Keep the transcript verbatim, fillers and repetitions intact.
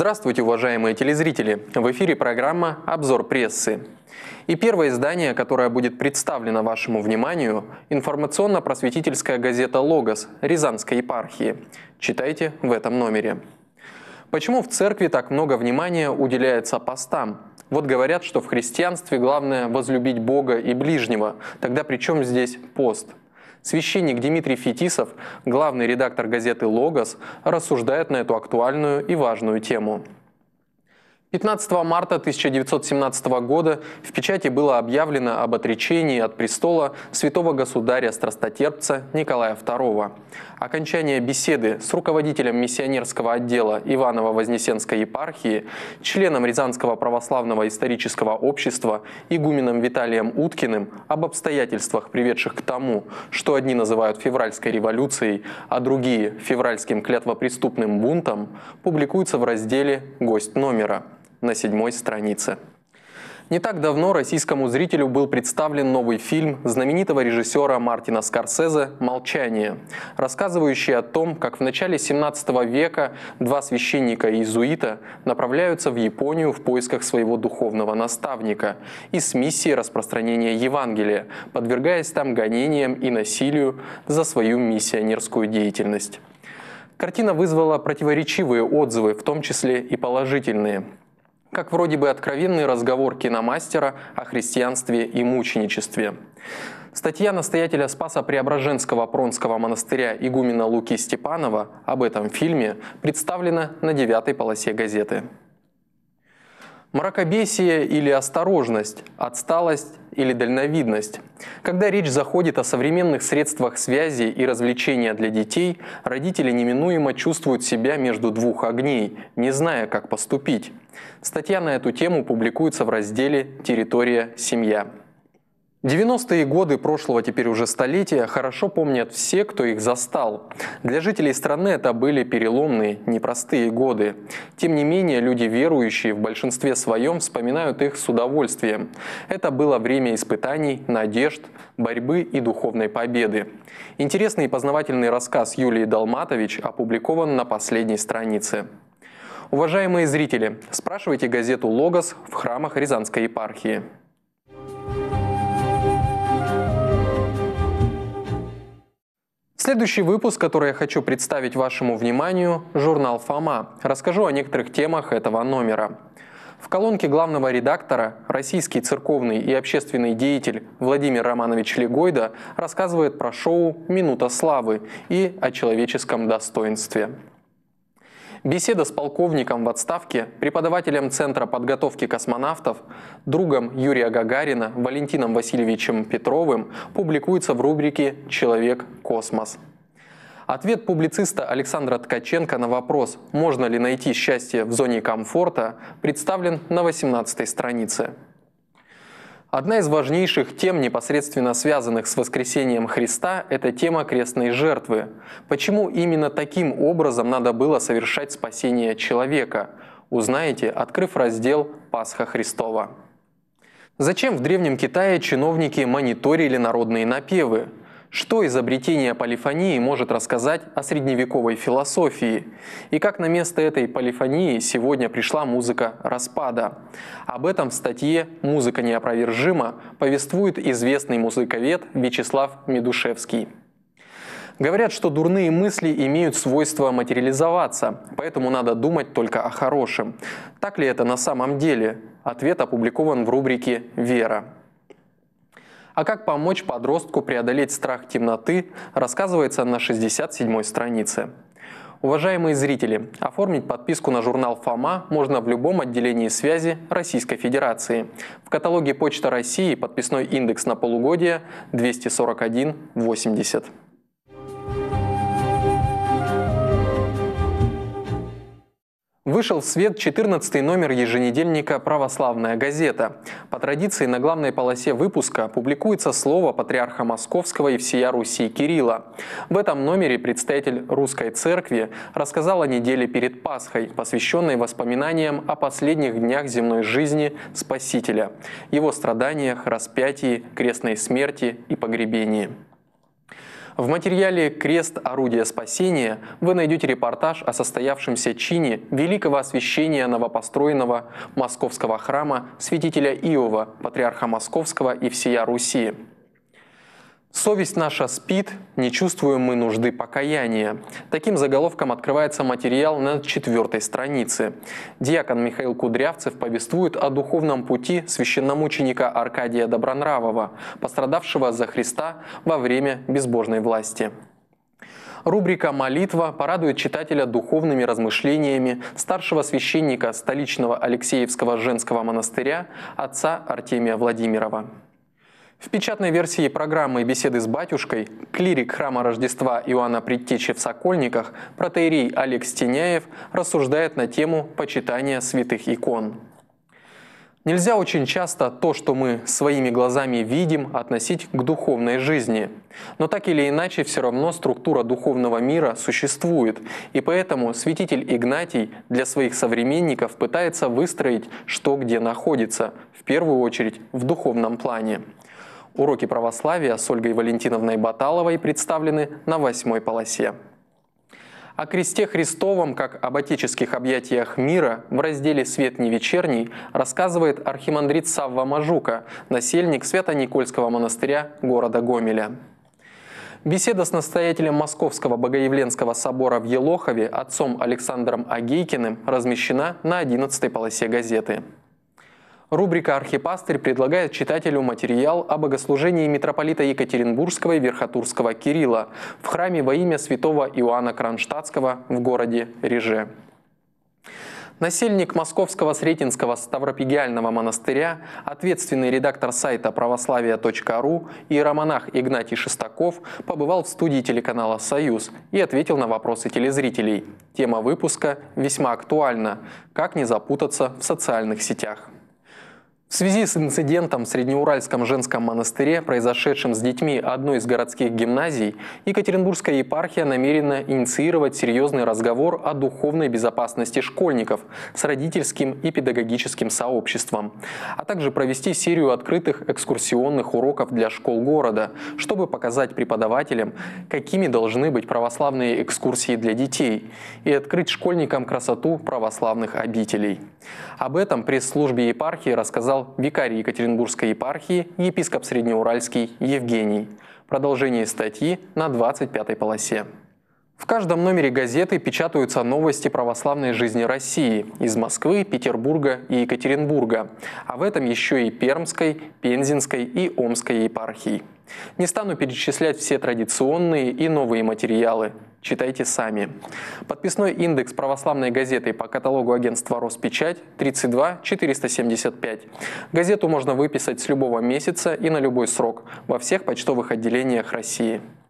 Здравствуйте, уважаемые телезрители! В эфире программа «Обзор прессы». И первое издание, которое будет представлено вашему вниманию, информационно-просветительская газета «Логос» Рязанской епархии. Читайте в этом номере. Почему в церкви так много внимания уделяется постам? Вот говорят, что в христианстве главное возлюбить Бога и ближнего. Тогда при чем здесь пост? Священник Дмитрий Фетисов, главный редактор газеты «Логос», рассуждает на эту актуальную и важную тему. пятнадцатого марта тысяча девятьсот семнадцатого года в печати было объявлено об отречении от престола святого государя-страстотерпца Николая второго. Окончание беседы с руководителем миссионерского отдела Иваново-Вознесенской епархии, членом Рязанского православного исторического общества, игуменом Виталием Уткиным об обстоятельствах, приведших к тому, что одни называют февральской революцией, а другие – февральским клятвопреступным бунтом, публикуется в разделе «Гость номера» на седьмой странице. Не так давно российскому зрителю был представлен новый фильм знаменитого режиссера Мартина Скорсезе «Молчание», рассказывающий о том, как в начале семнадцатого века два священника-иезуита направляются в Японию в поисках своего духовного наставника и с миссией распространения Евангелия, подвергаясь там гонениям и насилию за свою миссионерскую деятельность. Картина вызвала противоречивые отзывы, в том числе и положительные, как вроде бы откровенный разговор киномастера о христианстве и мученичестве. Статья настоятеля Спасо-Преображенского Пронского монастыря игумена Луки Степанова об этом фильме представлена на девятой полосе газеты. Мракобесие или осторожность, отсталость или дальновидность. Когда речь заходит о современных средствах связи и развлечения для детей, родители неминуемо чувствуют себя между двух огней, не зная, как поступить. Статья на эту тему публикуется в разделе «Территория. Семья». девяностые годы прошлого теперь уже столетия хорошо помнят все, кто их застал. Для жителей страны это были переломные, непростые годы. Тем не менее, люди верующие в большинстве своем вспоминают их с удовольствием. Это было время испытаний, надежд, борьбы и духовной победы. Интересный и познавательный рассказ Юлии Долматович опубликован на последней странице. Уважаемые зрители, спрашивайте газету «Логос» в храмах Рязанской епархии. Следующий выпуск, который я хочу представить вашему вниманию, журнал «Фома». Расскажу о некоторых темах этого номера. В колонке главного редактора российский церковный и общественный деятель Владимир Романович Легойда рассказывает про шоу «Минута славы» и о человеческом достоинстве. Беседа с полковником в отставке, преподавателем Центра подготовки космонавтов, другом Юрия Гагарина Валентином Васильевичем Петровым публикуется в рубрике «Человек-космос». Ответ публициста Александра Ткаченко на вопрос, можно ли найти счастье в зоне комфорта, представлен на восемнадцатой странице. Одна из важнейших тем, непосредственно связанных с воскресением Христа, это тема крестной жертвы. Почему именно таким образом надо было совершать спасение человека? Узнаете, открыв раздел «Пасха Христова». Зачем в Древнем Китае чиновники мониторили народные напевы? Что изобретение полифонии может рассказать о средневековой философии? И как на место этой полифонии сегодня пришла музыка распада? Об этом в статье «Музыка неопровержима» повествует известный музыковед Вячеслав Медушевский. Говорят, что дурные мысли имеют свойство материализоваться, поэтому надо думать только о хорошем. Так ли это на самом деле? Ответ опубликован в рубрике «Вера». А как помочь подростку преодолеть страх темноты, рассказывается на шестьдесят седьмой странице. Уважаемые зрители, оформить подписку на журнал «Фома» можно в любом отделении связи Российской Федерации. В каталоге Почта России подписной индекс на полугодие двести сорок один восемьдесят. Вышел в свет четырнадцатый номер еженедельника «Православная газета». По традиции на главной полосе выпуска публикуется слово патриарха Московского и всея Руси Кирилла. В этом номере представитель Русской Церкви рассказал о неделе перед Пасхой, посвященной воспоминаниям о последних днях земной жизни Спасителя, его страданиях, распятии, крестной смерти и погребении. В материале «Крест. Орудие спасения» вы найдете репортаж о состоявшемся чине великого освящения новопостроенного московского храма святителя Иова, патриарха Московского и всея Руси. «Совесть наша спит, не чувствуем мы нужды покаяния». Таким заголовком открывается материал на четвертой странице. Диакон Михаил Кудрявцев повествует о духовном пути священномученика Аркадия Добронравова, пострадавшего за Христа во время безбожной власти. Рубрика «Молитва» порадует читателя духовными размышлениями старшего священника столичного Алексеевского женского монастыря отца Артемия Владимирова. В печатной версии программы «Беседы с батюшкой» клирик храма Рождества Иоанна Предтечи в Сокольниках протоиерей Олег Стеняев рассуждает на тему почитания святых икон. Нельзя очень часто то, что мы своими глазами видим, относить к духовной жизни. Но так или иначе, все равно структура духовного мира существует, и поэтому святитель Игнатий для своих современников пытается выстроить, что где находится, в первую очередь в духовном плане. Уроки православия с Ольгой Валентиновной Баталовой представлены на восьмой полосе. О кресте Христовом, как об отеческих объятиях мира, в разделе «Свет не вечерний» рассказывает архимандрит Савва Мажука, насельник Свято-Никольского монастыря города Гомеля. Беседа с настоятелем Московского Богоявленского собора в Елохове отцом Александром Агейкиным размещена на одиннадцатой полосе газеты. Рубрика «Архипастырь» предлагает читателю материал о богослужении митрополита Екатеринбургского и Верхотурского Кирилла в храме во имя святого Иоанна Кронштадтского в городе Реже. Насельник Московского Сретенского Ставропигиального монастыря, ответственный редактор сайта православия точка ру иеромонах Игнатий Шестаков побывал в студии телеканала «Союз» и ответил на вопросы телезрителей. Тема выпуска весьма актуальна – «Как не запутаться в социальных сетях». В связи с инцидентом в Среднеуральском женском монастыре, произошедшим с детьми одной из городских гимназий, Екатеринбургская епархия намерена инициировать серьезный разговор о духовной безопасности школьников с родительским и педагогическим сообществом, а также провести серию открытых экскурсионных уроков для школ города, чтобы показать преподавателям, какими должны быть православные экскурсии для детей, и открыть школьникам красоту православных обителей. Об этом пресс-службе епархии рассказал викарий Екатеринбургской епархии, епископ Среднеуральский Евгений. Продолжение статьи на двадцать пятой полосе. В каждом номере газеты печатаются новости православной жизни России из Москвы, Петербурга и Екатеринбурга, а в этом еще и Пермской, Пензенской и Омской епархии. Не стану перечислять все традиционные и новые материалы. Читайте сами. Подписной индекс православной газеты по каталогу агентства «Роспечать» тридцать два четыреста семьдесят пять. Газету можно выписать с любого месяца и на любой срок во всех почтовых отделениях России.